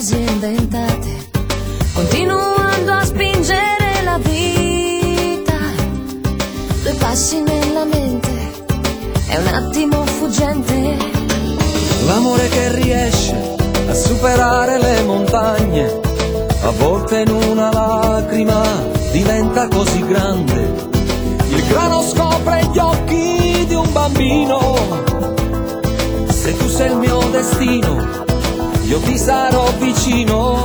frasi inventate, continuando a spingere la vita. Due passi nella mente, è un attimo fuggente. L'amore che riesce a superare le montagne, a volte in una lacrima diventa così grande. Il grano scopre gli occhi di un bambino. Se tu sei il mio destino, io ti sarò vicino.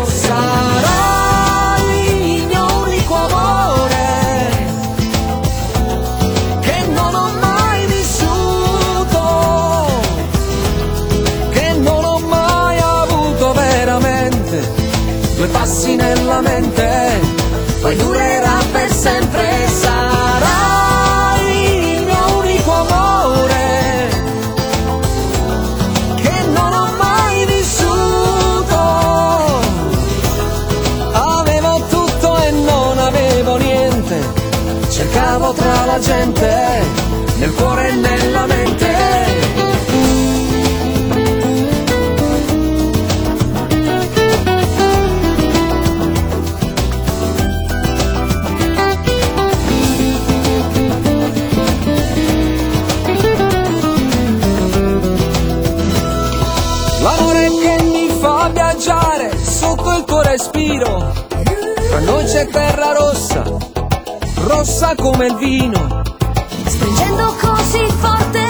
Sarai il mio unico amore, che non ho mai vissuto, che non ho mai avuto veramente. Due passi nella mente, poi durerà per sempre. Sarai il mio unico amore, che non ho mai vissuto. Avevo tutto e non avevo niente, cercavo tra la gente, nel cuore e nella mente. L'amore che mi fa viaggiare sotto il tuo respiro. Tra noi c'è terra rossa, rossa come il vino. Stringendo così forte